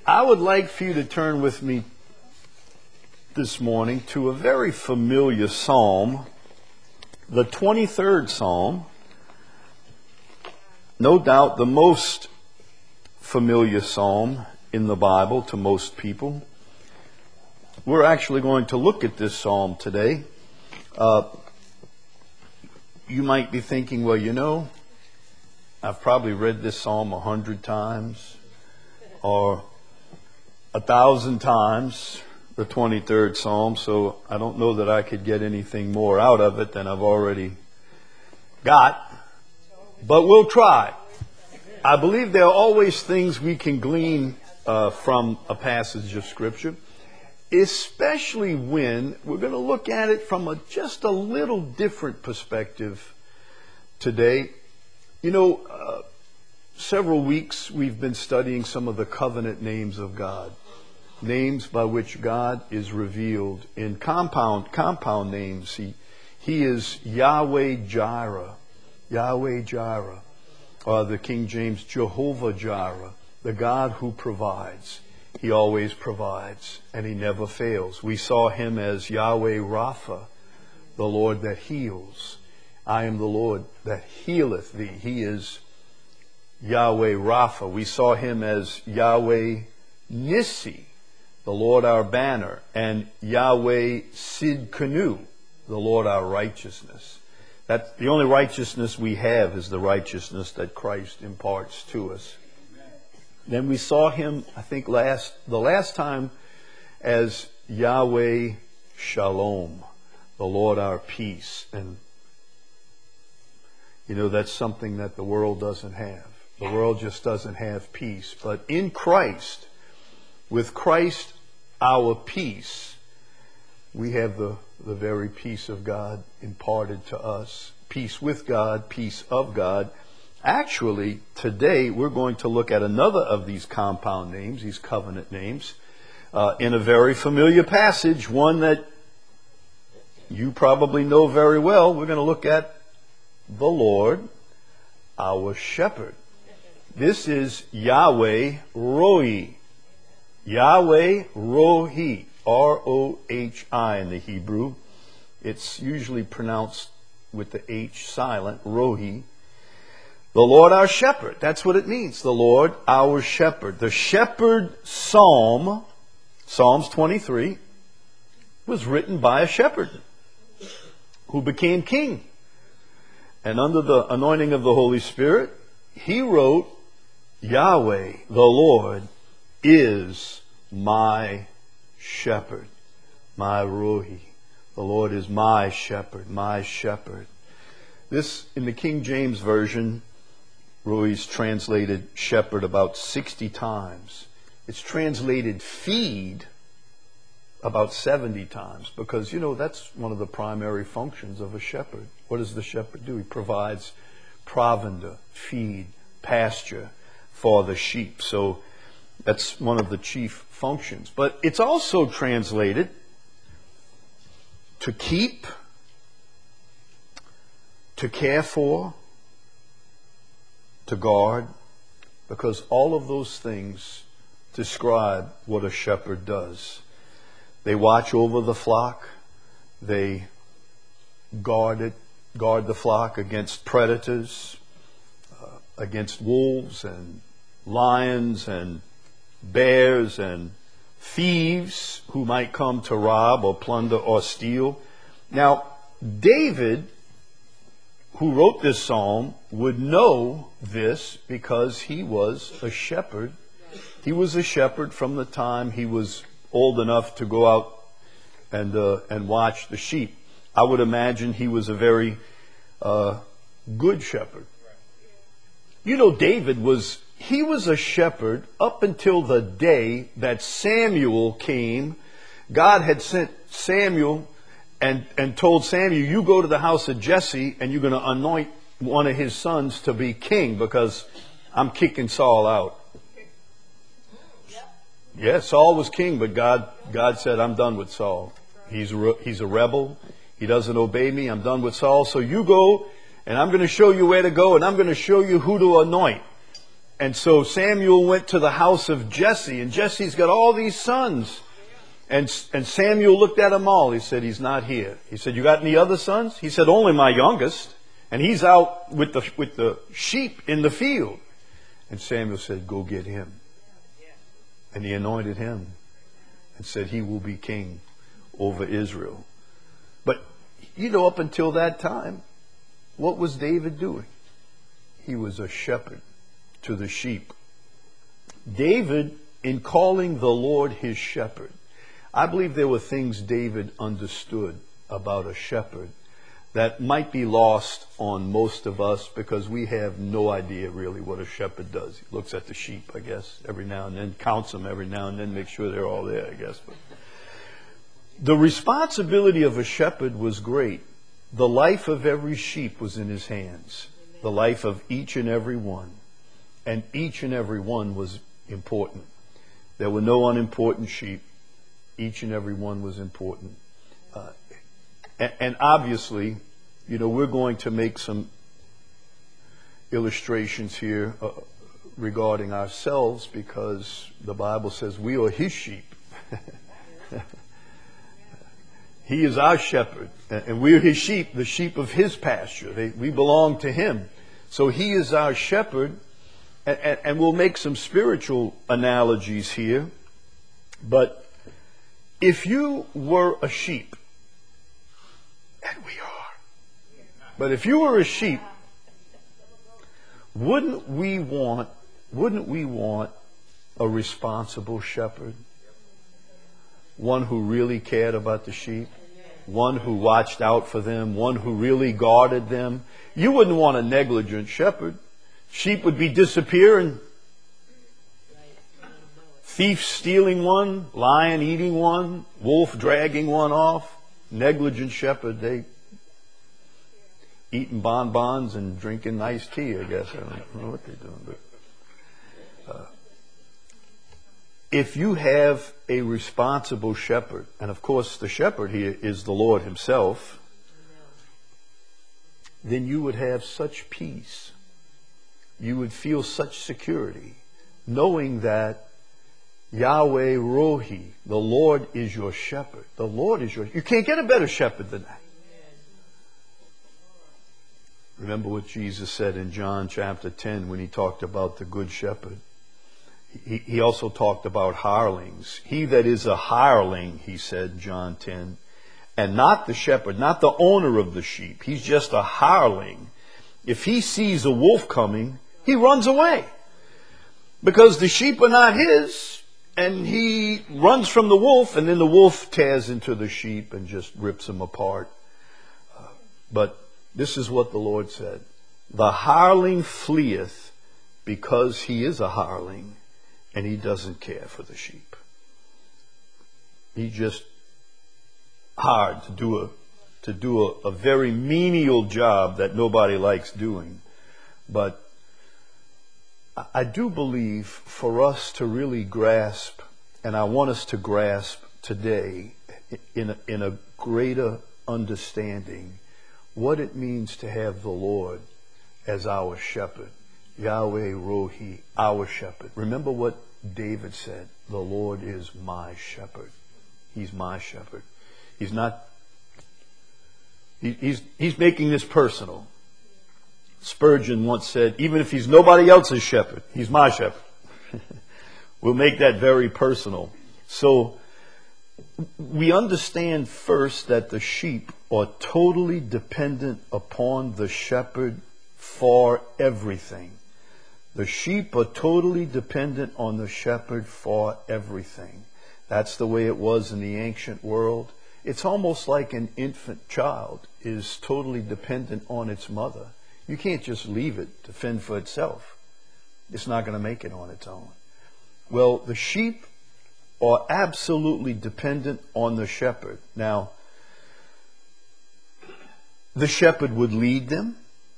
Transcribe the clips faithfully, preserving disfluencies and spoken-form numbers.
I would like for you to turn with me this morning to a very familiar psalm, the twenty-third Psalm. No doubt the most familiar psalm in the Bible to most people. We're actually going to look at this psalm today. Uh, you might be thinking, well, you know, I've probably read this psalm a hundred times or a thousand times, the twenty-third Psalm, so I don't know that I could get anything more out of it than I've already got, but we'll try. I believe there are always things we can glean uh, from a passage of Scripture, especially when we're going to look at it from a, just a little different perspective today. You know, uh, several weeks we've been studying some of the covenant names of God. Names by which God is revealed in compound compound names. He He is Yahweh Jireh, Yahweh Jireh, or the King James Jehovah Jireh, the God who provides. He always provides, and He never fails. We saw Him as Yahweh Rapha, the Lord that heals. I am the Lord that healeth thee. He is Yahweh Rapha. We saw Him as Yahweh Nissi, the Lord our banner, and Yahweh Sidkenu, the Lord our righteousness. That the only righteousness we have is the righteousness that Christ imparts to us. Amen. Then we saw Him, I think last the last time, as Yahweh Shalom, the Lord our peace. And you know, that's something that the world doesn't have. The world just doesn't have peace. But in Christ, with Christ, our peace, we have the, the very peace of God imparted to us. Peace with God, peace of God. Actually, today we're going to look at another of these compound names, these covenant names, uh, in a very familiar passage, one that you probably know very well. We're going to look at the Lord, our shepherd. This is Yahweh Rohi. Yahweh Rohi, R O H I in the Hebrew. It's usually pronounced with the H silent, Rohi. The Lord our shepherd, that's what it means, the Lord our shepherd. The shepherd psalm, Psalms twenty-three, was written by a shepherd who became king. And under the anointing of the Holy Spirit, he wrote, Yahweh, the Lord, is my shepherd, my Rohi. The Lord is my shepherd, my shepherd. This, in the King James Version, Rohi's translated shepherd about sixty times. It's translated feed about seventy times because, you know, that's one of the primary functions of a shepherd. What does the shepherd do? He provides provender, feed, pasture for the sheep. So that's one of the chief functions. But it's also translated to keep, to care for, to guard, because all of those things describe what a shepherd does. They watch over the flock. They guard it, guard the flock against predators, uh, against wolves and lions and bears and thieves who might come to rob or plunder or steal. Now, David, who wrote this psalm, would know this because he was a shepherd. He was a shepherd from the time he was old enough to go out and uh, and watch the sheep. I would imagine he was a very uh, good shepherd. You know, David was, he was a shepherd up until the day that Samuel came. God had sent Samuel and, and told Samuel, you go to the house of Jesse and you're going to anoint one of his sons to be king because I'm kicking Saul out. Yeah, Saul was king, but God God said, I'm done with Saul. He's a, he's a rebel. He doesn't obey me. I'm done with Saul. So you go, and I'm going to show you where to go, and I'm going to show you who to anoint. And so Samuel went to the house of Jesse, and Jesse's got all these sons. And, and Samuel looked at them all. He said, he's not here. He said, you got any other sons? He said, only my youngest. And he's out with the, with the sheep in the field. And Samuel said, go get him. And he anointed him and said, he will be king over Israel. But, you know, up until that time, what was David doing? He was a shepherd to the sheep. David, in calling the Lord his shepherd, I believe there were things David understood about a shepherd that might be lost on most of us because we have no idea really what a shepherd does. He looks at the sheep, I guess, every now and then, counts them every now and then, make sure they're all there, I guess. But the responsibility of a shepherd was great. The life of every sheep was in his hands. The life of each and every one. And each and every one was important. There were no unimportant sheep. Each and every one was important. Uh, and, and obviously, you know, we're going to make some illustrations here uh, regarding ourselves because the Bible says we are his sheep. He is our shepherd, and we're his sheep, the sheep of his pasture. They, we belong to him. So he is our shepherd, and, and, and we'll make some spiritual analogies here. But if you were a sheep, and we are, but if you were a sheep, wouldn't we want, wouldn't we want a responsible shepherd? One who really cared about the sheep, one who watched out for them, one who really guarded them. You wouldn't want a negligent shepherd. Sheep would be disappearing. Thief stealing one, lion eating one, wolf dragging one off. Negligent shepherd, they eating bonbons and drinking iced tea, I guess. I don't know what they're doing, but uh, if you have a responsible shepherd, and of course the shepherd here is the Lord himself, then you would have such peace. You would feel such security, knowing that Yahweh Rohi, the Lord is your shepherd. The Lord is your, you can't get a better shepherd than that. Remember what Jesus said in John chapter ten when he talked about the good shepherd. He, he also talked about hirelings. He that is a hireling, he said, John ten, and not the shepherd, not the owner of the sheep. He's just a hireling. If he sees a wolf coming, he runs away. Because the sheep are not his, and he runs from the wolf, and then the wolf tears into the sheep and just rips them apart. Uh, but this is what the Lord said. The hireling fleeth because he is a hireling, and he doesn't care for the sheep. He's just hired to do a to do a, a very menial job that nobody likes doing. But I, I do believe for us to really grasp, and I want us to grasp today in a, in a greater understanding, what it means to have the Lord as our shepherd. Yahweh Rohi, our shepherd. Remember what David said, the Lord is my shepherd. He's my shepherd. He's not, he, he's, he's making this personal. Spurgeon once said, even if he's nobody else's shepherd, he's my shepherd. We'll make that very personal. So we understand first that the sheep are totally dependent upon the shepherd for everything. The sheep are totally dependent on the shepherd for everything. That's the way it was in the ancient world. It's almost like an infant child is totally dependent on its mother. You can't just leave it to fend for itself. It's not going to make it on its own. Well, the sheep are absolutely dependent on the shepherd. Now, the shepherd would lead them.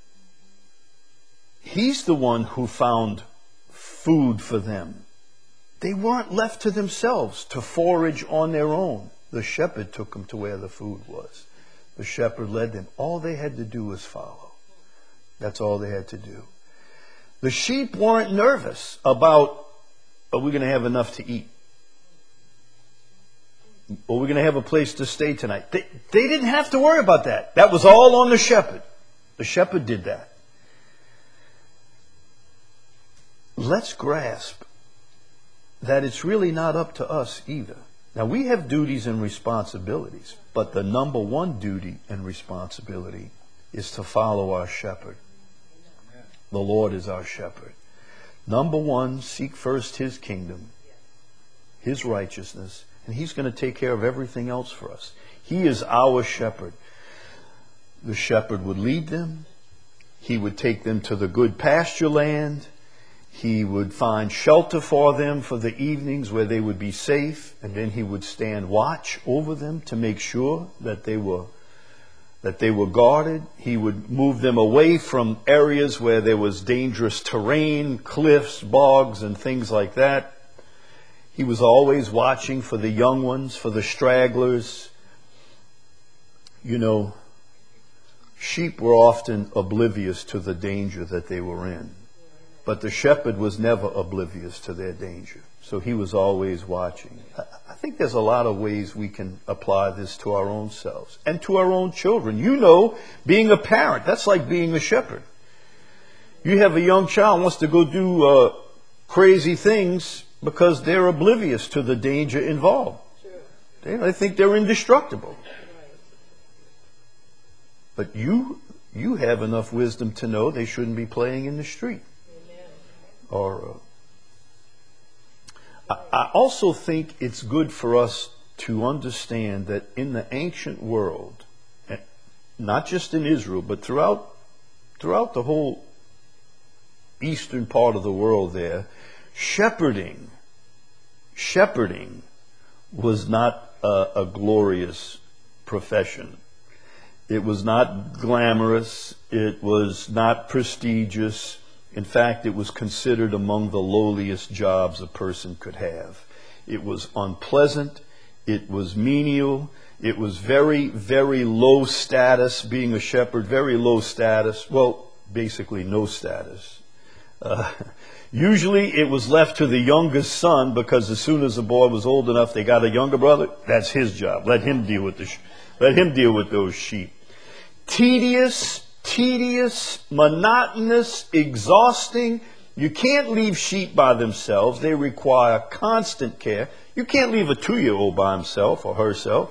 He's the one who found food for them. They weren't left to themselves to forage on their own. The shepherd took them to where the food was. The shepherd led them. All they had to do was follow. That's all they had to do. The sheep weren't nervous about, are we going to have enough to eat? Are we going to have a place to stay tonight? They, they didn't have to worry about that. That was all on the shepherd. The shepherd did that. Let's grasp that it's really not up to us either. Now, we have duties and responsibilities, but the number one duty and responsibility is to follow our shepherd. The Lord is our shepherd. Number one, seek first His kingdom, His righteousness, and He's going to take care of everything else for us. He is our shepherd. The shepherd would lead them. He would take them to the good pasture land. He would find shelter for them for the evenings where they would be safe, and then He would stand watch over them to make sure that they were that they were guarded. He would move them away from areas where there was dangerous terrain, cliffs, bogs, and things like that. He was always watching for the young ones, for the stragglers. You know, sheep were often oblivious to the danger that they were in. But the shepherd was never oblivious to their danger. So he was always watching. I think there's a lot of ways we can apply this to our own selves and to our own children. You know, being a parent, that's like being a shepherd. You have a young child who wants to go do uh, crazy things because they're oblivious to the danger involved. They, they think they're indestructible. But you, you have enough wisdom to know they shouldn't be playing in the street. Or, uh, I, I also think it's good for us to understand that in the ancient world, not just in Israel, but throughout throughout the whole eastern part of the world there, shepherding, shepherding was not a, a glorious profession. It was not glamorous. It was not prestigious. In fact, it was considered among the lowliest jobs a person could have. It was unpleasant. It was menial. It was very, very low status, being a shepherd, very low status. Well, basically no status. Uh, usually it was left to the youngest son, because as soon as the boy was old enough, they got a younger brother. That's his job. Let him deal with the, sh- let him deal with those sheep. Tedious. Tedious, monotonous, exhausting. You can't leave sheep by themselves. They require constant care. You can't leave a two-year-old by himself or herself.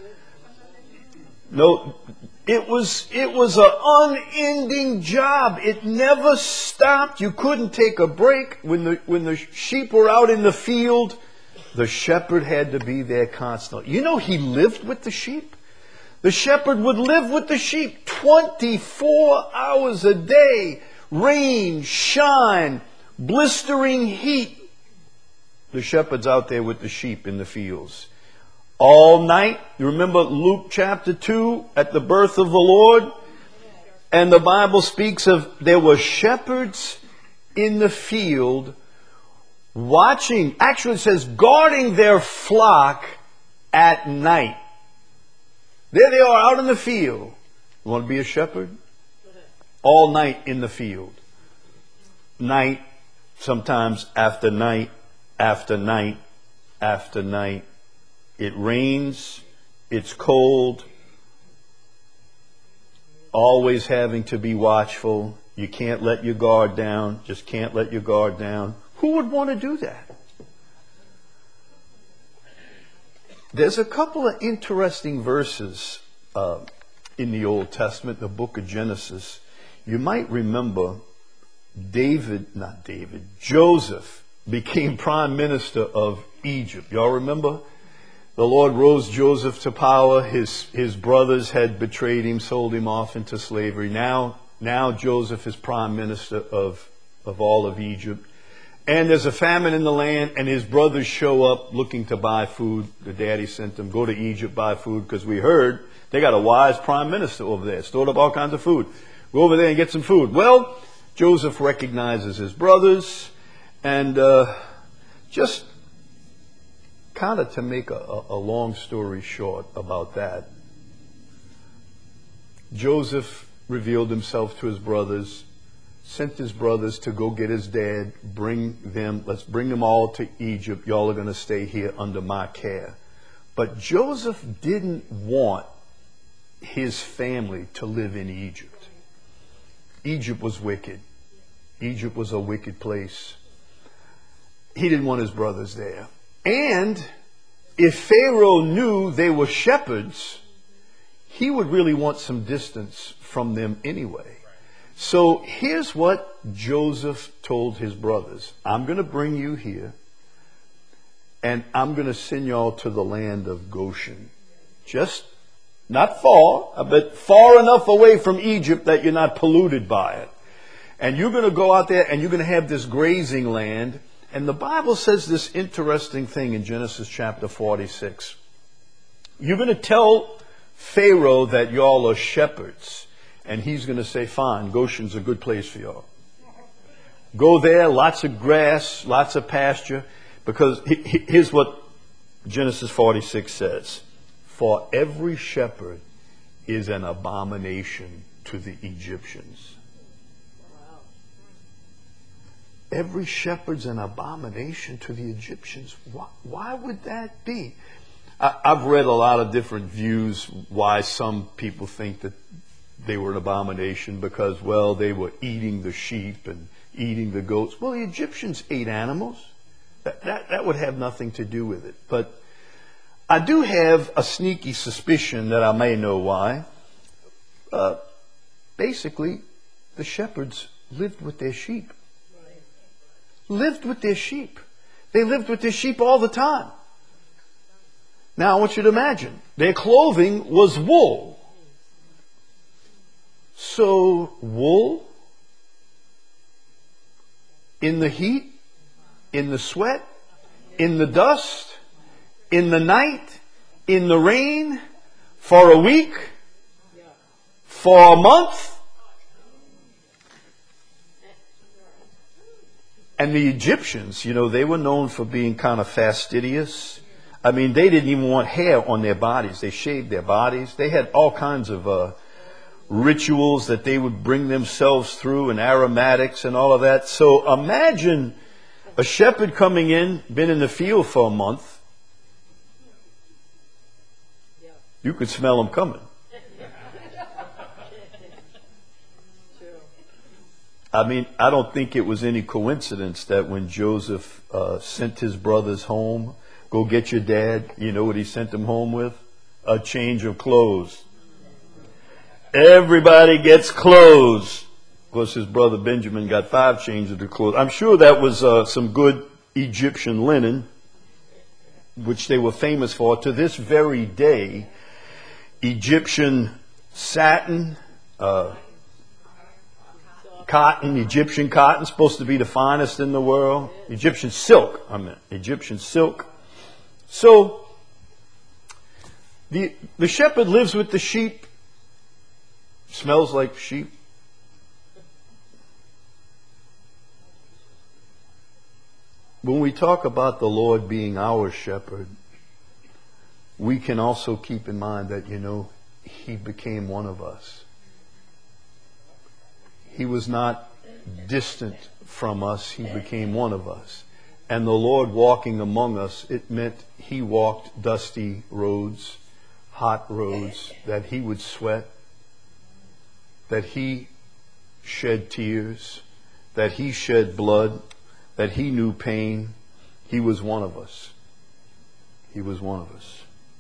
No, it was it was an unending job. It never stopped. You couldn't take a break. When the when the sheep were out in the field, the shepherd had to be there constantly. You know, he lived with the sheep. The shepherd would live with the sheep twenty-four hours a day. Rain, shine, blistering heat. The shepherd's out there with the sheep in the fields. All night. You remember Luke chapter two at the birth of the Lord? And the Bible speaks of there were shepherds in the field watching, actually it says guarding their flock at night. There they are out in the field. You want to be a shepherd? All night in the field. Night, sometimes after night, after night, after night. It rains. It's cold. Always having to be watchful. You can't let your guard down. Just can't let your guard down. Who would want to do that? There's a couple of interesting verses uh, in the Old Testament, the book of Genesis. You might remember David, not David, Joseph became prime minister of Egypt. Y'all remember? The Lord rose Joseph to power. His his brothers had betrayed him, sold him off into slavery. Now, now Joseph is prime minister of, of all of Egypt. And there's a famine in the land, and his brothers show up looking to buy food. The daddy sent them, go to Egypt, buy food, because we heard they got a wise prime minister over there, stored up all kinds of food. Go over there and get some food. Well, Joseph recognizes his brothers, and uh, just kind of to make a, a long story short about that, Joseph revealed himself to his brothers, sent his brothers to go get his dad, bring them, let's bring them all to Egypt. Y'all are going to stay here under my care. But Joseph didn't want his family to live in Egypt. Egypt was wicked. Egypt was a wicked place. He didn't want his brothers there. And if Pharaoh knew they were shepherds, he would really want some distance from them anyway. So here's what Joseph told his brothers. I'm going to bring you here, and I'm going to send y'all to the land of Goshen. Just not far, but far enough away from Egypt that you're not polluted by it. And you're going to go out there and you're going to have this grazing land. And the Bible says this interesting thing in Genesis chapter forty-six. You're going to tell Pharaoh that y'all are shepherds. And he's going to say, fine, Goshen's a good place for y'all. Go there, lots of grass, lots of pasture. Because here's what Genesis forty-six says. For every shepherd is an abomination to the Egyptians. Every shepherd's an abomination to the Egyptians. Why, why would that be? I, I've read a lot of different views why some people think that they were an abomination because, well, they were eating the sheep and eating the goats. Well, the Egyptians ate animals. That, that, that would have nothing to do with it. But I do have a sneaky suspicion that I may know why. Uh, basically, the shepherds lived with their sheep. Lived with their sheep. They lived with their sheep all the time. Now, I want you to imagine, their clothing was wool. So, wool, in the heat, in the sweat, in the dust, in the night, in the rain, for a week, for a month. And the Egyptians, you know, they were known for being kind of fastidious. I mean, they didn't even want hair on their bodies. They shaved their bodies. They had all kinds of uh, rituals that they would bring themselves through, and aromatics and all of that. So imagine a shepherd coming in, been in the field for a month. You could smell him coming. I mean, I don't think it was any coincidence that when Joseph uh, sent his brothers home, go get your dad, you know what he sent them home with? A change of clothes. Everybody gets clothes. Of course, his brother Benjamin got five changes of clothes. I'm sure that was uh, some good Egyptian linen, which they were famous for. To this very day, Egyptian satin, uh, cotton, Egyptian cotton, supposed to be the finest in the world. Egyptian silk, I meant. Egyptian silk. So, the, the shepherd lives with the sheep. Smells like sheep. When we talk about the Lord being our shepherd, we can also keep in mind that, you know, He became one of us. He was not distant from us. He became one of us. And the Lord walking among us, it meant He walked dusty roads, hot roads, that He would sweat, that He shed tears, that He shed blood, that He knew pain. He was one of us. He was one of us.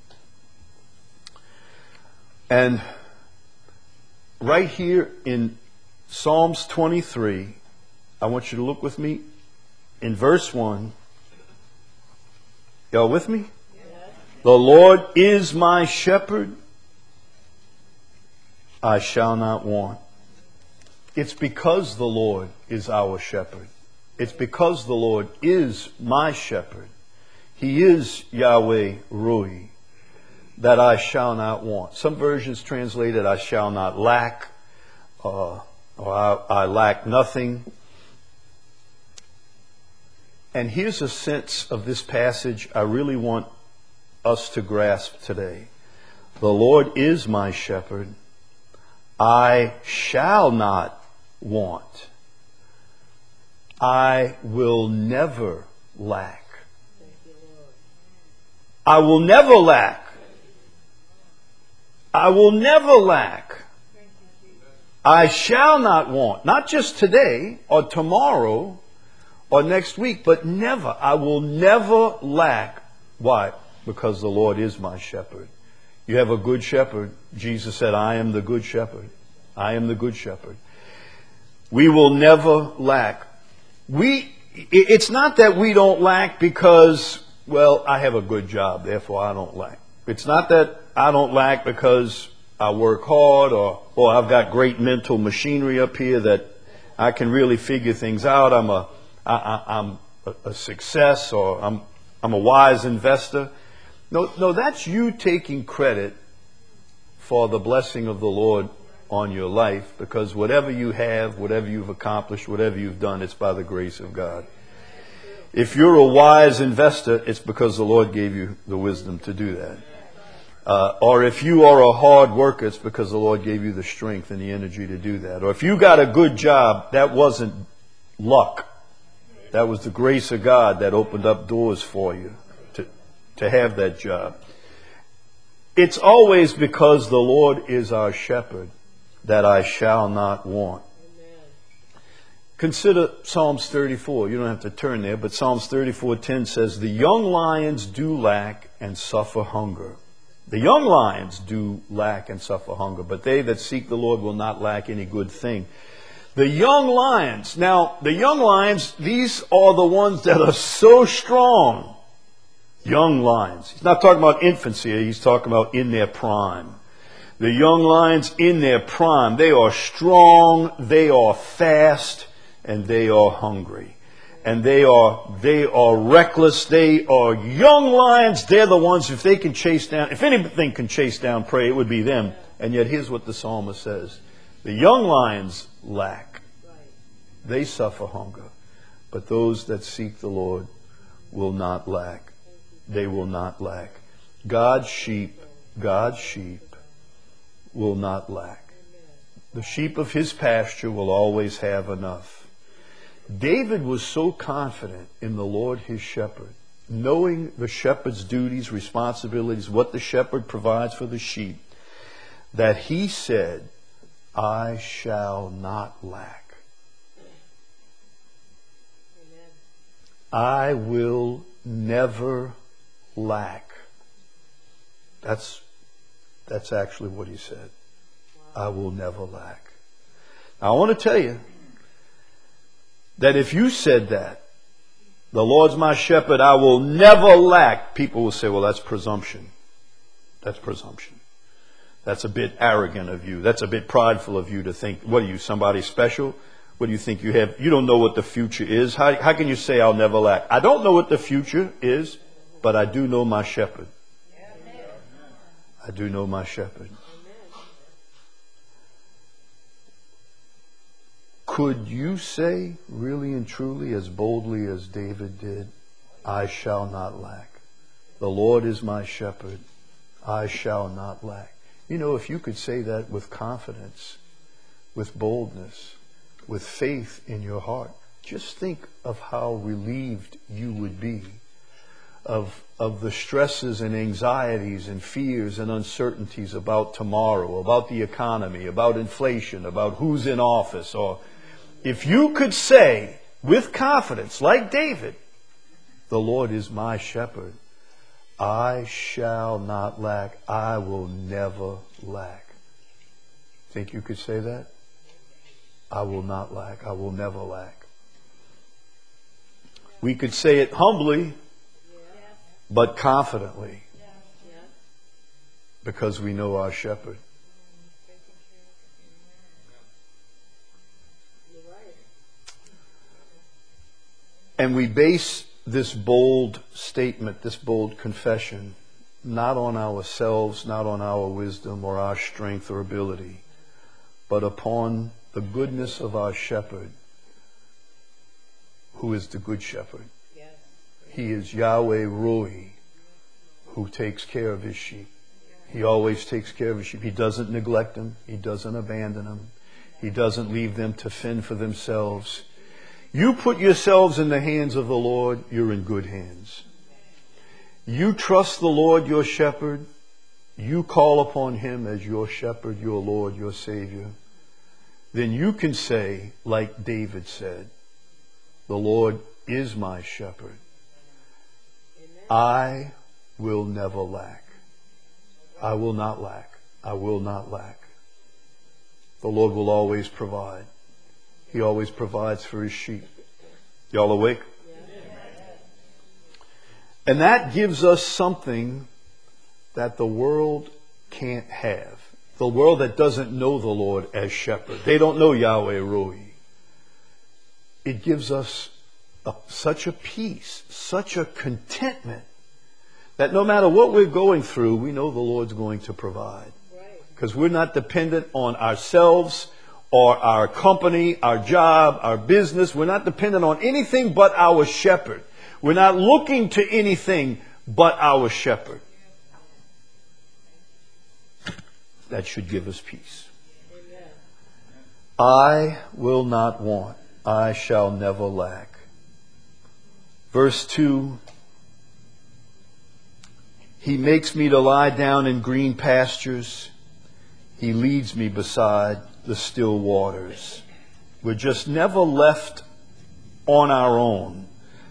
And right here in Psalms twenty-three, I want you to look with me in verse one. Y'all with me? Yes. The Lord is my shepherd. I shall not want. It's because the Lord is our shepherd. It's because the Lord is my shepherd. He is Yahweh Rui, that I shall not want. Some versions translate it, I shall not lack, uh, or I, I lack nothing. And here's a sense of this passage I really want us to grasp today. The Lord is my shepherd. I shall not want. I will never lack. I will never lack. I will never lack. I shall not want. Not just today or tomorrow or next week, but never. I will never lack. Why? Because the Lord is my shepherd. You have a good shepherd. Jesus said, I am the good shepherd. I am the good shepherd. We will never lack. We, it's not that we don't lack because, well, I have a good job, therefore I don't lack. It's not that I don't lack because I work hard or, or I've got great mental machinery up here that I can really figure things out. I'm a, I, I, I'm a, a success, or I'm, I'm a wise investor. No, no, that's you taking credit for the blessing of the Lord on your life, because whatever you have, whatever you've accomplished, whatever you've done, it's by the grace of God. If you're a wise investor, it's because the Lord gave you the wisdom to do that. Uh, or if you are a hard worker, it's because the Lord gave you the strength and the energy to do that. Or if you got a good job, that wasn't luck. That was the grace of God that opened up doors for you to, to have that job. It's always because the Lord is our shepherd that I shall not want. Amen. Consider Psalms thirty-four. You don't have to turn there, but Psalms thirty-four ten says, the young lions do lack and suffer hunger. The young lions do lack and suffer hunger, but they that seek the Lord will not lack any good thing. The young lions. Now, the young lions, these are the ones that are so strong. Young lions. He's not talking about infancy. He's talking about in their prime. The young lions in their prime. They are strong, they are fast, and they are hungry. And they are they are reckless. They are young lions. They're the ones, if they can chase down, if anything can chase down prey, it would be them. And yet here's what the psalmist says. The young lions lack. They suffer hunger. But those that seek the Lord will not lack. They will not lack. God's sheep, God's sheep will not lack. The sheep of his pasture will always have enough. David was so confident in the Lord his shepherd, knowing the shepherd's duties, responsibilities, what the shepherd provides for the sheep, that he said, I shall not lack. Amen. I will never lack. That's That's actually what he said. Wow. I will never lack. Now, I want to tell you that if you said that, the Lord's my shepherd, I will never lack, people will say, well, that's presumption. That's presumption. That's a bit arrogant of you. That's a bit prideful of you to think, what are you, somebody special? What do you think you have? You don't know what the future is. How, how can you say I'll never lack? I don't know what the future is, but I do know my shepherd. I do know my shepherd. Could you say, really and truly, as boldly as David did, I shall not lack. The Lord is my shepherd. I shall not lack. You know, if you could say that with confidence, with boldness, with faith in your heart, just think of how relieved you would be of of the stresses and anxieties and fears and uncertainties about tomorrow, about the economy, about inflation, about who's in office. Or if you could say with confidence, like David, the Lord is my shepherd, I shall not lack. I will never lack. Think you could say that? I will not lack. I will never lack. We could say it humbly, but confidently, because we know our shepherd. And we base this bold statement, this bold confession, not on ourselves, not on our wisdom or our strength or ability, but upon the goodness of our shepherd, who is the good shepherd. He is Yahweh Roi, who takes care of his sheep. He always takes care of his sheep. He doesn't neglect them. He doesn't abandon them. He doesn't leave them to fend for themselves. You put yourselves in the hands of the Lord, you're in good hands. You trust the Lord your shepherd. You call upon him as your shepherd, your Lord, your Savior. Then you can say, like David said, the Lord is my shepherd. I will never lack. I will not lack. I will not lack. The Lord will always provide. He always provides for his sheep. Y'all awake? And that gives us something that the world can't have. The world that doesn't know the Lord as shepherd. They don't know Yahweh Roi. It gives us a, such a peace, such a contentment, that no matter what we're going through, we know the Lord's going to provide. Because we're not dependent on ourselves or our company, our job, our business. We're not dependent on anything but our shepherd. We're not looking to anything but our shepherd. That should give us peace. I will not want. I shall never lack. Verse two. He makes me to lie down in green pastures. He leads me beside the still waters. We're just never left on our own.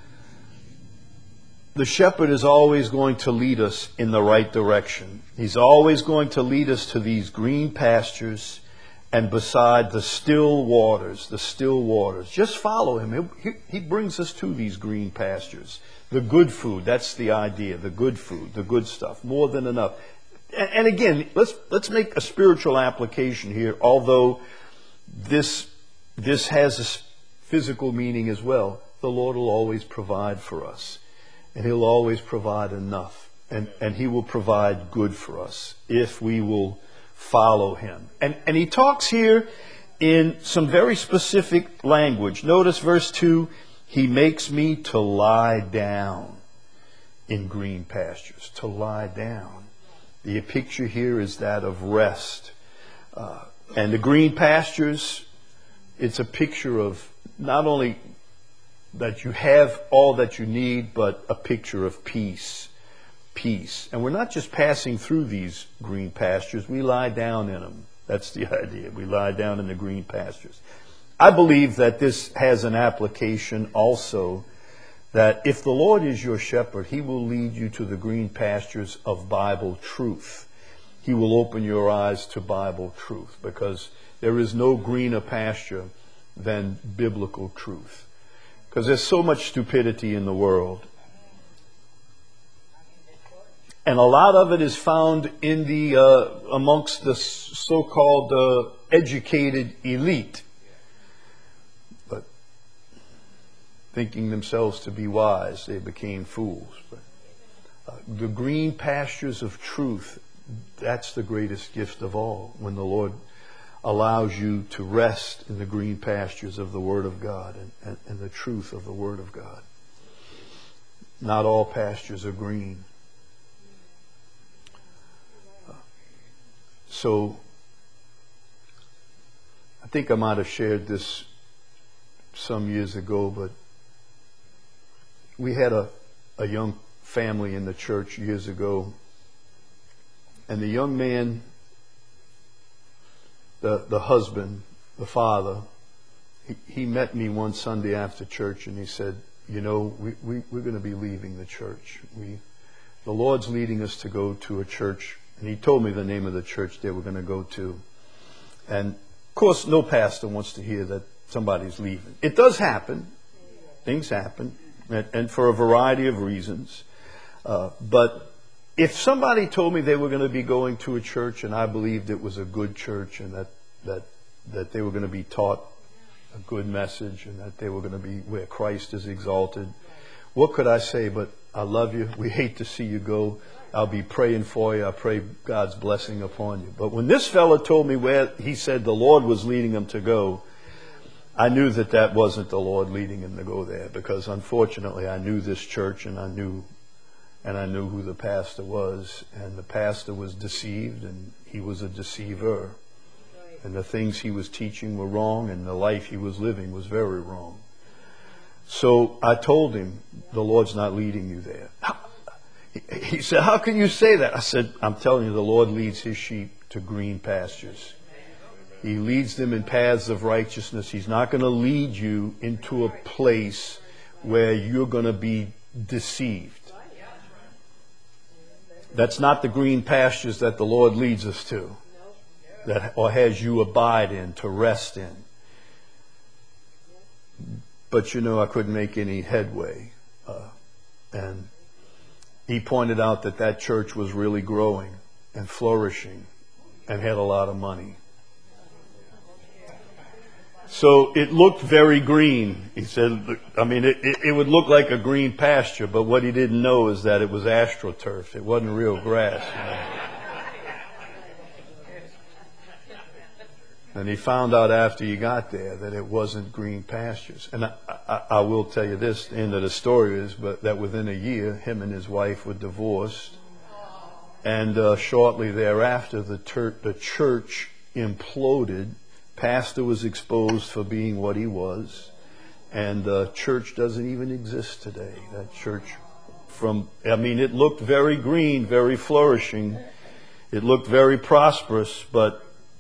The shepherd is always going to lead us in the right direction. He's always going to lead us to these green pastures and beside the still waters, the still waters. Just follow him. He, he brings us to these green pastures. The good food, that's the idea, the good food, the good stuff, more than enough. And, and again, let's let's make a spiritual application here, although this this has a physical meaning as well. The Lord will always provide for us. And he'll always provide enough. And, and he will provide good for us if we will follow him. And, and he talks here in some very specific language. Notice verse two, he makes me to lie down in green pastures. To lie down. The picture here is that of rest. Uh, and the green pastures, it's a picture of not only that you have all that you need, but a picture of peace. Peace. And we're not just passing through these green pastures. We lie down in them. That's the idea. We lie down in the green pastures. I believe that this has an application also, that if the Lord is your shepherd, he will lead you to the green pastures of Bible truth. He will open your eyes to Bible truth, because there is no greener pasture than biblical truth. Because there's so much stupidity in the world. And a lot of it is found in the uh, amongst the so-called uh, educated elite. But thinking themselves to be wise, they became fools. But uh, the green pastures of truth, that's the greatest gift of all. When the Lord allows you to rest in the green pastures of the Word of God and, and, and the truth of the Word of God. Not all pastures are green. Uh, so, I think I might have shared this some years ago, but we had a, a young family in the church years ago, and the young man, The, the husband, the father, he, he met me one Sunday after church, and he said, you know, we, we, we're going to be leaving the church. We, the Lord's leading us to go to a church. And he told me the name of the church they were going to go to. And, of course, no pastor wants to hear that somebody's leaving. It does happen. Things happen. And, and for a variety of reasons. Uh, but if somebody told me they were going to be going to a church and I believed it was a good church and that that that they were going to be taught a good message and that they were going to be where Christ is exalted, what could I say but I love you, we hate to see you go, I'll be praying for you, I pray God's blessing upon you. But when this fella told me where he said the Lord was leading him to go, I knew that that wasn't the Lord leading him to go there, because unfortunately I knew this church and I knew And I knew who the pastor was. And the pastor was deceived, and he was a deceiver. Right. And the things he was teaching were wrong, and the life he was living was very wrong. So I told him, the Lord's not leading you there. He said, how can you say that? I said, I'm telling you, the Lord leads his sheep to green pastures. He leads them in paths of righteousness. He's not going to lead you into a place where you're going to be deceived. That's not the green pastures that the Lord leads us to, that or has you abide in, to rest in. But you know, I couldn't make any headway. Uh, and he pointed out that that church was really growing and flourishing and had a lot of money. So it looked very green. He said, I mean, it, it, it would look like a green pasture, but what he didn't know is that it was astroturf. It wasn't real grass. You know? And he found out after he got there that it wasn't green pastures. And I, I, I will tell you this, the end of the story is but that within a year, him and his wife were divorced. And uh, shortly thereafter, the, ter- the church imploded. Pastor was exposed for being what he was. And uh, church doesn't even exist today. That church, from, I mean, it looked very green, very flourishing. It looked very prosperous, but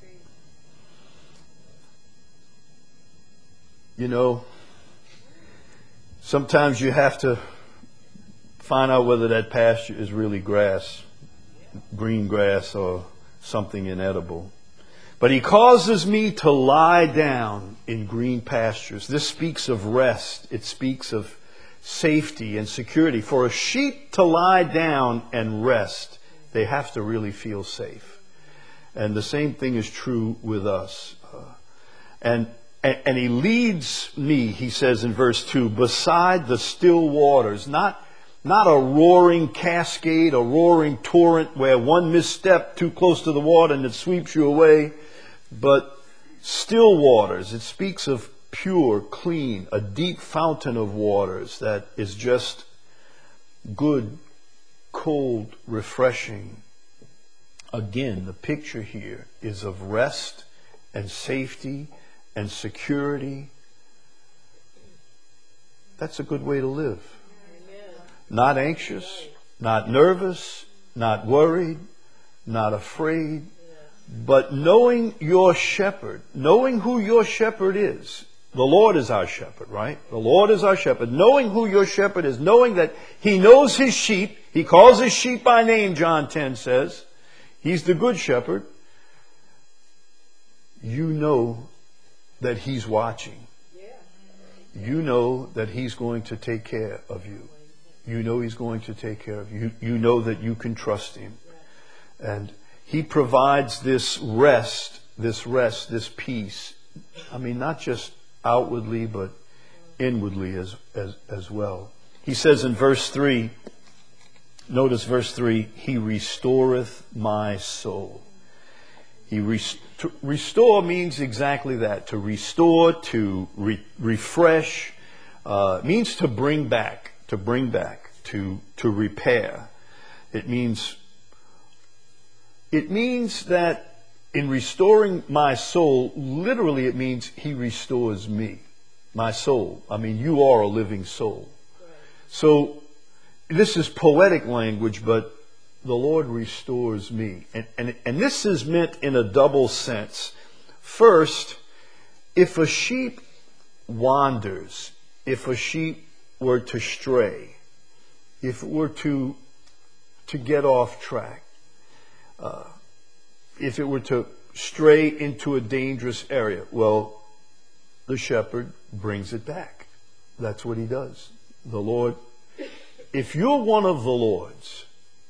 you know, sometimes you have to find out whether that pasture is really grass, green grass, or something inedible. But he causes me to lie down in green pastures. This speaks of rest. It speaks of safety and security. For a sheep to lie down and rest, they have to really feel safe. And the same thing is true with us. Uh, and And he leads me, he says in verse two, beside the still waters. Not, not a roaring cascade, a roaring torrent where one misstep too close to the water and it sweeps you away. But still waters. It speaks of pure, clean, a deep fountain of waters that is just good, cold, refreshing. Again, the picture here is of rest and safety and security. That's a good way to live. Amen. Not anxious, not nervous, not worried, not afraid, but knowing your shepherd, knowing who your shepherd is. The Lord is our shepherd, right? The Lord is our shepherd. Knowing who your shepherd is, knowing that he knows his sheep. He calls his sheep by name, John ten says. He's the good shepherd. You know that he's watching. You know that he's going to take care of you. You know he's going to take care of you. You know that you can trust him. And he provides this rest, this rest, this peace. I mean, not just outwardly, but inwardly as, as, as well. He says in verse three, notice verse three, he restoreth my soul. He rest- to restore means exactly that. To restore, to re- refresh, uh, means to bring back, to bring back, to to repair. It means it means that in restoring my soul, literally it means he restores me, my soul. I mean, you are a living soul. So this is poetic language, but the Lord restores me. And, and, and this is meant in a double sense. First, if a sheep wanders, if a sheep were to stray, if it were to, to get off track, uh, if it were to stray into a dangerous area, well, the shepherd brings it back. That's what he does. The Lord, if you're one of the Lord's,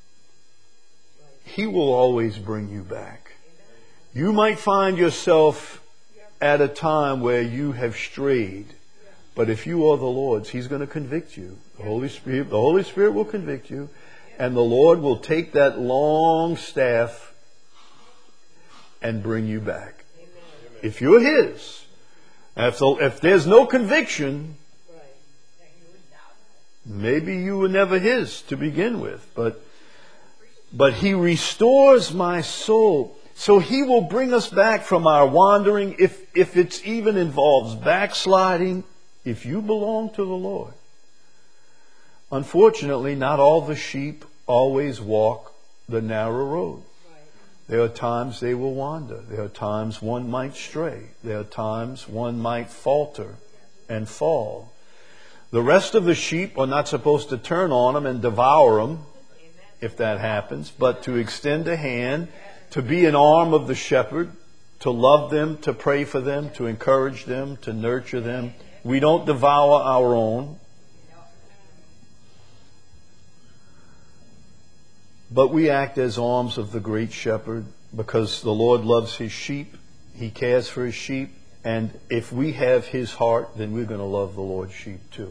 he will always bring you back. You might find yourself at a time where you have strayed, but if you are the Lord's, he's going to convict you. The Holy Spirit, the Holy Spirit will convict you, and the Lord will take that long staff and bring you back. If you're his. If, the, if there's no conviction, maybe you were never his to begin with, but But he restores my soul. So he will bring us back from our wandering. If, if it even involves backsliding, if you belong to the Lord. Unfortunately, not all the sheep always walk the narrow road. There are times they will wander. There are times one might stray. There are times one might falter and fall. The rest of the sheep are not supposed to turn on them and devour them, if that happens, but to extend a hand, to be an arm of the shepherd, to love them, to pray for them, to encourage them, to nurture them. We don't devour our own, but we act as arms of the great shepherd because the Lord loves his sheep. He cares for his sheep. And if we have his heart, then we're going to love the Lord's sheep too.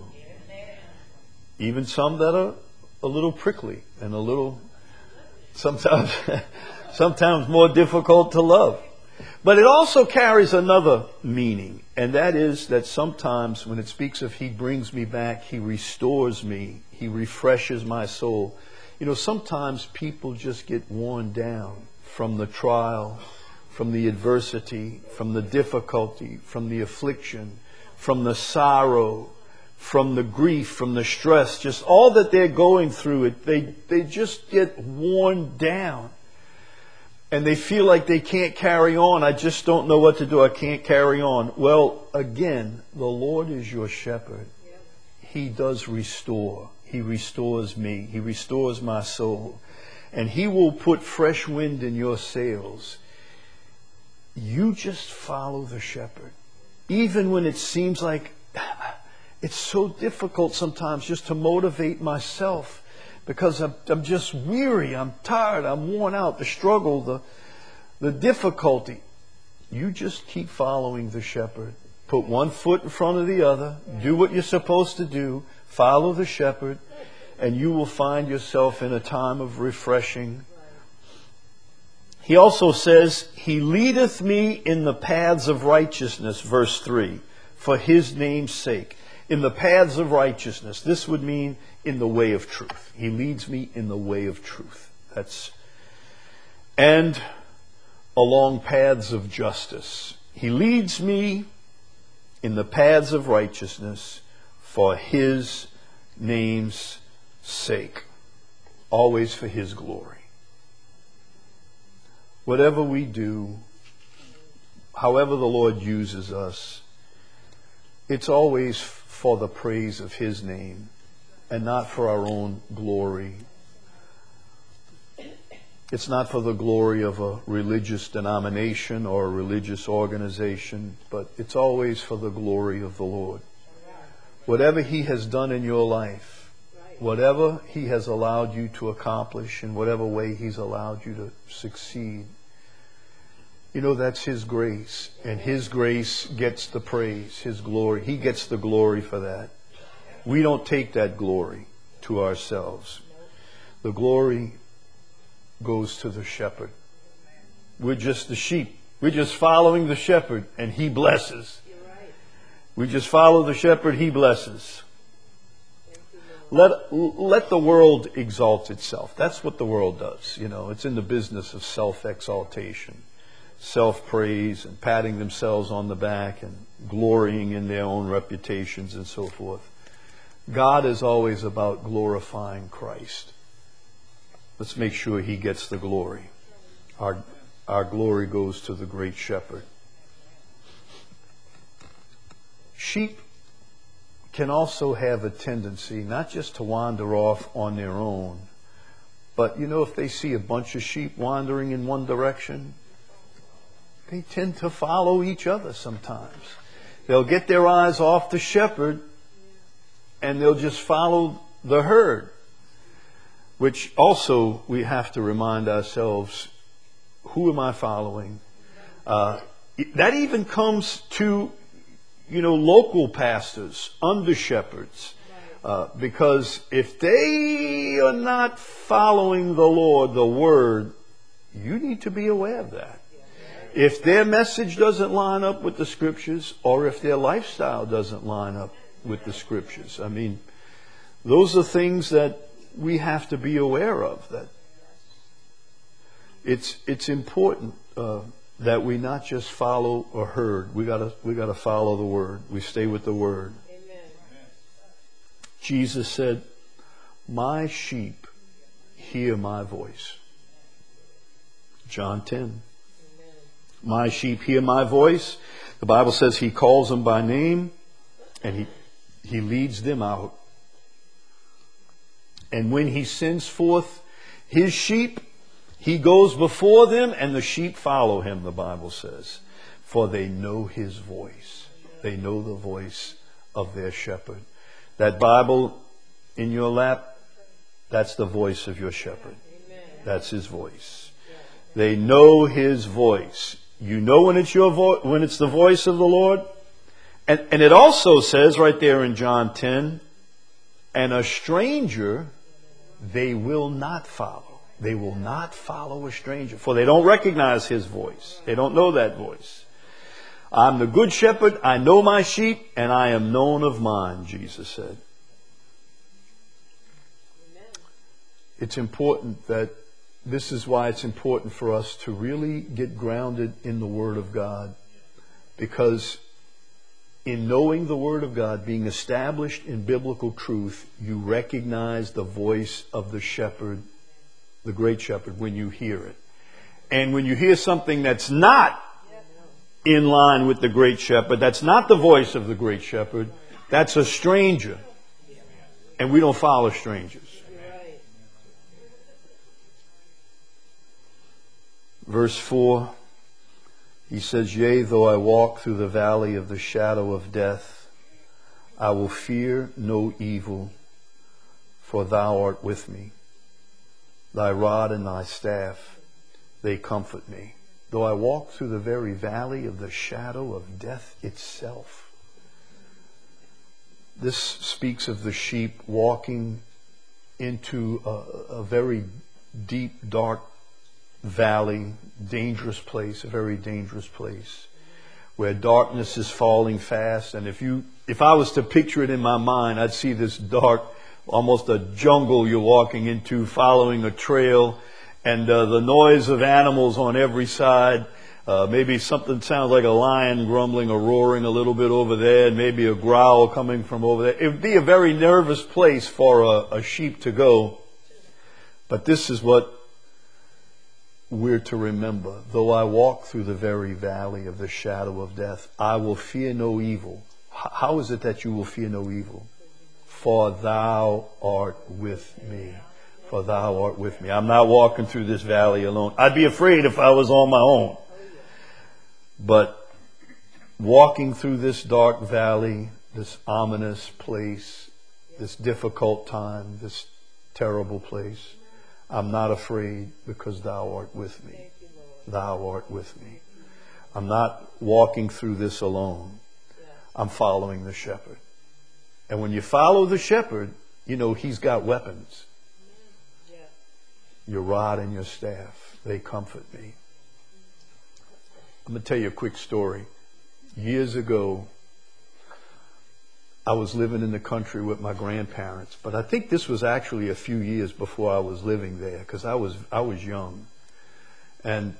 Even some that are a little prickly and a little, sometimes, sometimes more difficult to love. But it also carries another meaning. And that is that sometimes when it speaks of he brings me back, he restores me, he refreshes my soul. You know, sometimes people just get worn down from the trial, from the adversity, from the difficulty, from the affliction, from the sorrow, from the grief, from the stress, just all that they're going through. It, they, they just get worn down. And they feel like they can't carry on. I just don't know what to do. I can't carry on. Well, again, the Lord is your shepherd. He does restore. He restores me. He restores my soul. And he will put fresh wind in your sails. You just follow the shepherd. Even when it seems like it's so difficult sometimes just to motivate myself because I'm, I'm just weary, I'm tired, I'm worn out, the struggle, the, the difficulty. You just keep following the shepherd. Put one foot in front of the other. Do what you're supposed to do. Follow the shepherd. And you will find yourself in a time of refreshing. He also says, he leadeth me in the paths of righteousness, verse three, for his name's sake. In the paths of righteousness. This would mean in the way of truth. He leads me in the way of truth. That's, and along paths of justice. He leads me in the paths of righteousness for his name's sake. Always for his glory. Whatever we do, however the Lord uses us, it's always for the praise of his name and not for our own glory. It's not for the glory of a religious denomination or a religious organization, but it's always for the glory of the Lord. Whatever he has done in your life, whatever he has allowed you to accomplish, in whatever way he's allowed you to succeed, you know, that's his grace. And his grace gets the praise, his glory. He gets the glory for that. We don't take that glory to ourselves. The glory goes to the shepherd. We're just the sheep. We're just following the shepherd, and he blesses. We just follow the shepherd, he blesses. Let, let the world exalt itself. That's what the world does. You know, it's in the business of self-exaltation, self-praise, and patting themselves on the back and glorying in their own reputations and so forth. God is always about glorifying Christ. Let's make sure he gets the glory. Our, our glory goes to the great shepherd. Sheep can also have a tendency not just to wander off on their own, but you know, if they see a bunch of sheep wandering in one direction, they tend to follow each other sometimes. They'll get their eyes off the shepherd and they'll just follow the herd, which also we have to remind ourselves, who am I following? Uh, that even comes to, you know, local pastors, under shepherds. Uh, because if they are not following the Lord, the Word, you need to be aware of that. If their message doesn't line up with the Scriptures, or if their lifestyle doesn't line up with the Scriptures, I mean, those are things that we have to be aware of. That it's it's important uh, that we not just follow a herd. We gotta we gotta follow the Word. We stay with the Word. Amen. Jesus said, my sheep hear my voice. John ten. My sheep hear my voice. The Bible says he calls them by name and he, he leads them out. And when he sends forth his sheep, he goes before them and the sheep follow him, the Bible says. For they know his voice. They know the voice of their shepherd. That Bible in your lap, that's the voice of your shepherd. That's his voice. They know his voice. You know when it's your vo- when it's the voice of the Lord. And, and it also says right there in John ten, and a stranger they will not follow. They will not follow a stranger, for they don't recognize his voice. They don't know that voice. I'm the good shepherd. I know my sheep, and I am known of mine, Jesus said. It's important that this is why it's important for us to really get grounded in the Word of God. Because in knowing the Word of God, being established in biblical truth, you recognize the voice of the shepherd, the great shepherd, when you hear it. And when you hear something that's not in line with the great shepherd, that's not the voice of the great shepherd, that's a stranger. And we don't follow strangers. Verse four, he says, yea, though I walk through the valley of the shadow of death, I will fear no evil, for thou art with me. Thy rod and thy staff, they comfort me. Though I walk through the very valley of the shadow of death itself. This speaks of the sheep walking into a, a very deep, dark valley, dangerous place, a very dangerous place where darkness is falling fast. And if you, if I was to picture it in my mind, I'd see this dark, almost a jungle you're walking into, following a trail, and uh, the noise of animals on every side. Uh, maybe something sounds like a lion grumbling or roaring a little bit over there, and maybe a growl coming from over there. It would be a very nervous place for a, a sheep to go. But this is what we're to remember. Though I walk through the very valley of the shadow of death, I will fear no evil. How is it that you will fear no evil? For thou art with me. For thou art with me. I'm not walking through this valley alone. I'd be afraid if I was on my own. But walking through this dark valley, this ominous place, this difficult time, this terrible place, I'm not afraid because thou art with me. Thou art with me. I'm not walking through this alone. I'm following the shepherd. And when you follow the shepherd, you know he's got weapons. Your rod and your staff, they comfort me. I'm going to tell you a quick story. Years ago, I was living in the country with my grandparents, but I think this was actually a few years before I was living there, because I was I was young. And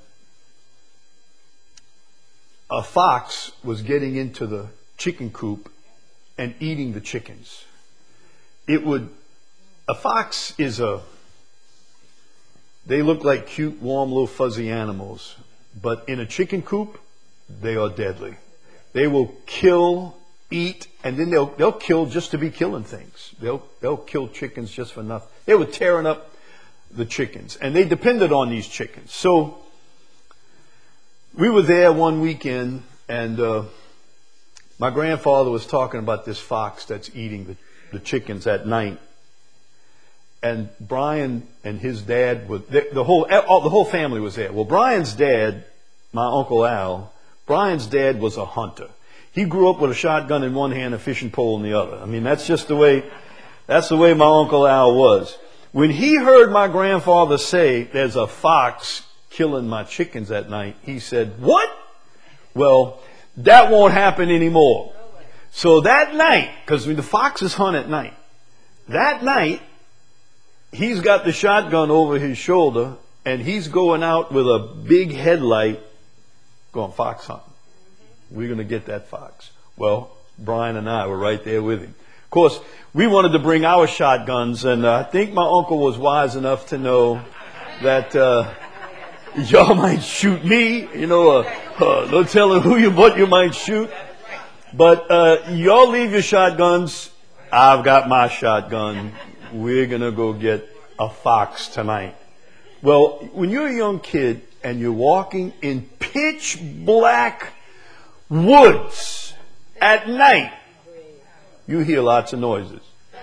a fox was getting into the chicken coop and eating the chickens. It would, a fox is a, they look like cute, warm, little fuzzy animals, but in a chicken coop, they are deadly. They will kill, eat, and then they'll they'll kill just to be killing things. They'll they'll kill chickens just for nothing. They were tearing up the chickens, and they depended on these chickens. So we were there one weekend, and uh, my grandfather was talking about this fox that's eating the, the chickens at night. And Brian and his dad were the, the whole all, the whole family was there. Well, Brian's dad, my Uncle Al, Brian's dad was a hunter. He grew up with a shotgun in one hand, a fishing pole in the other. I mean, that's just the way, that's the way my Uncle Al was. When he heard my grandfather say, there's a fox killing my chickens at night, he said, what? Well, that won't happen anymore. So that night, because the foxes hunt at night, that night, he's got the shotgun over his shoulder, and he's going out with a big headlight going fox hunting. We're going to get that fox. Well, Brian and I were right there with him. Of course, we wanted to bring our shotguns, and uh, I think my uncle was wise enough to know that uh, y'all might shoot me. You know, uh, uh, no telling who you what you might shoot. But uh, y'all leave your shotguns. I've got my shotgun. We're going to go get a fox tonight. Well, when you're a young kid and you're walking in pitch black woods at night, you hear lots of noises.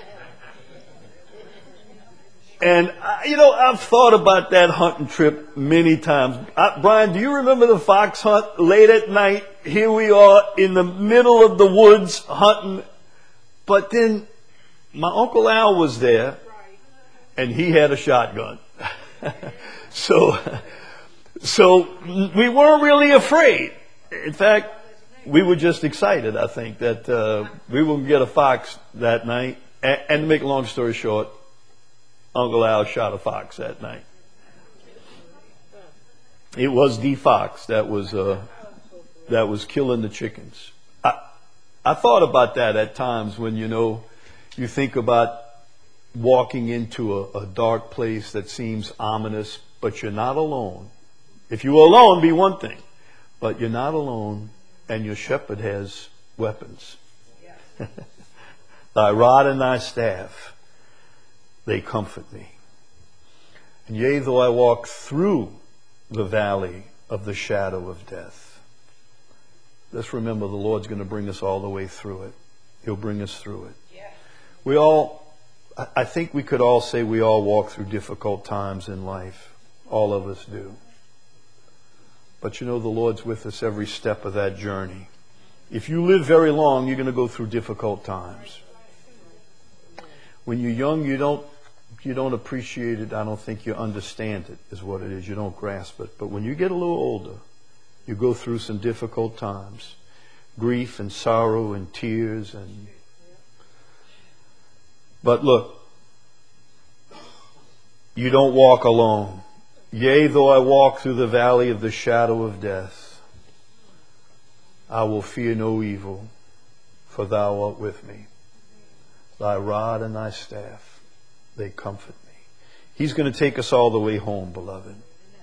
And, uh, you know, I've thought about that hunting trip many times. Uh, Brian, do you remember the fox hunt late at night? Here we are in the middle of the woods hunting. But then my Uncle Al was there, and he had a shotgun. so, so we weren't really afraid. In fact, we were just excited, I think, that uh, we were going to get a fox that night. And, and to make a long story short, Uncle Al shot a fox that night. It was the fox that was uh, that was killing the chickens. I I thought about that at times when, you know, you think about walking into a, a dark place that seems ominous, but you're not alone. If you were alone, it'd be one thing, but you're not alone, and your shepherd has weapons. Thy rod and thy staff, they comfort me. And yea, though I walk through the valley of the shadow of death. Let's remember the Lord's going to bring us all the way through it. He'll bring us through it. Yeah. We all, I think we could all say we all walk through difficult times in life. All of us do. But you know, the Lord's with us every step of that journey. If you live very long, you're going to go through difficult times. When you're young, you don't you don't appreciate it. I don't think you understand it, is what it is. You don't grasp it. But when you get a little older, you go through some difficult times. Grief and sorrow and tears. and. But look, you don't walk alone. Yea, though I walk through the valley of the shadow of death, I will fear no evil, for thou art with me. Thy rod and thy staff, they comfort me. He's going to take us all the way home, beloved.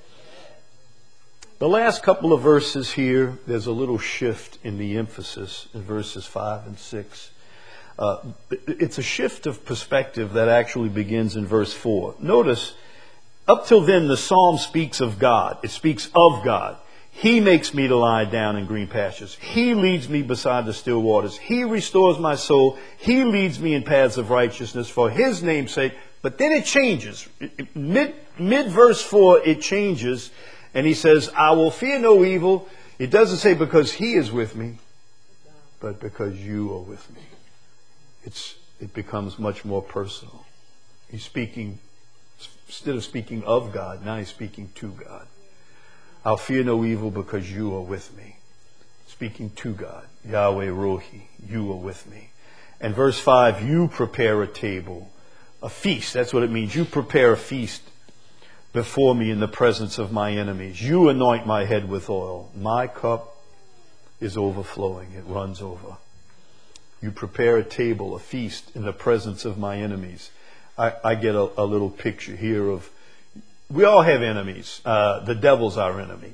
The last couple of verses here, there's a little shift in the emphasis in verses five and six. Uh, it's a shift of perspective that actually begins in verse four. Notice, up till then, the psalm speaks of God. It speaks of God. He makes me to lie down in green pastures. He leads me beside the still waters. He restores my soul. He leads me in paths of righteousness for His name's sake. But then it changes. Mid, mid verse four, it changes. And he says, I will fear no evil. It doesn't say because He is with me, but because you are with me. It's, it becomes much more personal. He's speaking, instead of speaking of God, now he's speaking to God. I'll fear no evil because you are with me. Speaking to God. Yahweh Rohi, you are with me. And verse five, you prepare a table, a feast. That's what it means. You prepare a feast before me in the presence of my enemies. You anoint my head with oil. My cup is overflowing. It runs over. You prepare a table, a feast in the presence of my enemies. I, I get a, a little picture here of, we all have enemies. Uh, the devil's our enemy.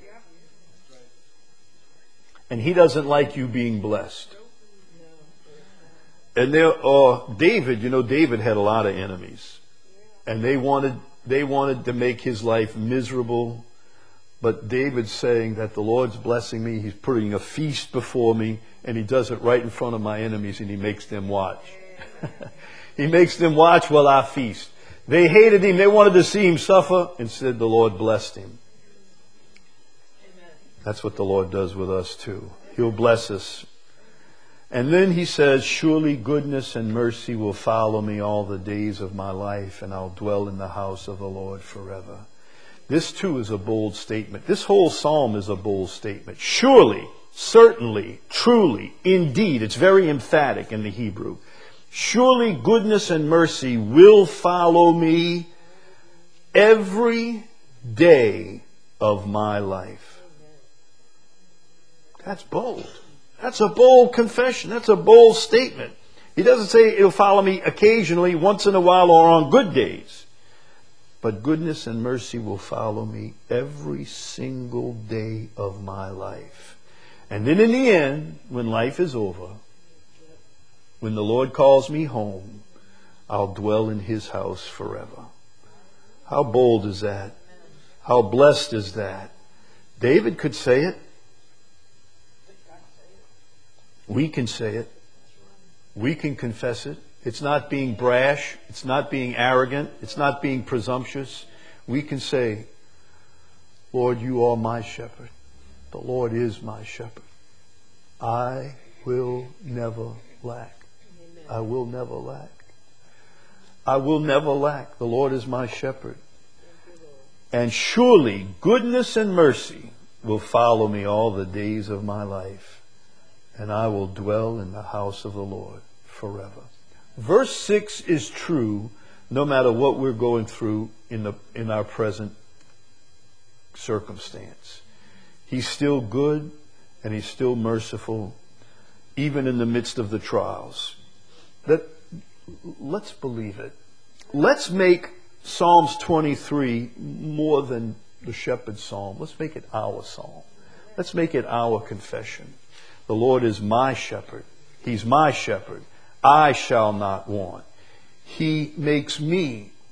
And he doesn't like you being blessed. And there are, David, you know, David had a lot of enemies. And they wanted, they wanted to make his life miserable. But David's saying that the Lord's blessing me. He's putting a feast before me. And He does it right in front of my enemies, and He makes them watch. He makes them watch while I feast. They hated Him. They wanted to see Him suffer. Instead, the Lord blessed Him. Amen. That's what the Lord does with us too. He'll bless us. And then He says, surely goodness and mercy will follow me all the days of my life, and I'll dwell in the house of the Lord forever. This too is a bold statement. This whole psalm is a bold statement. Surely, certainly, truly, indeed. It's very emphatic in the Hebrew. Surely goodness and mercy will follow me every day of my life. That's bold. That's a bold confession. That's a bold statement. He doesn't say it'll follow me occasionally, once in a while, or on good days. But goodness and mercy will follow me every single day of my life. And then in the end, when life is over, when the Lord calls me home, I'll dwell in His house forever. How bold is that? How blessed is that? David could say it. We can say it. We can confess it. It's not being brash. It's not being arrogant. It's not being presumptuous. We can say, Lord, you are my shepherd. The Lord is my shepherd. I will never lack. I will never lack. I will never lack. The Lord is my shepherd. And surely goodness and mercy will follow me all the days of my life. And I will dwell in the house of the Lord forever. Verse six is true no matter what we're going through in the in our present circumstance. He's still good and He's still merciful, even in the midst of the trials. That, let's believe it. Let's make Psalms twenty-three more than the shepherd's psalm. Let's make it our psalm. Let's make it our confession. The Lord is my shepherd. He's my shepherd. I shall not want. He makes me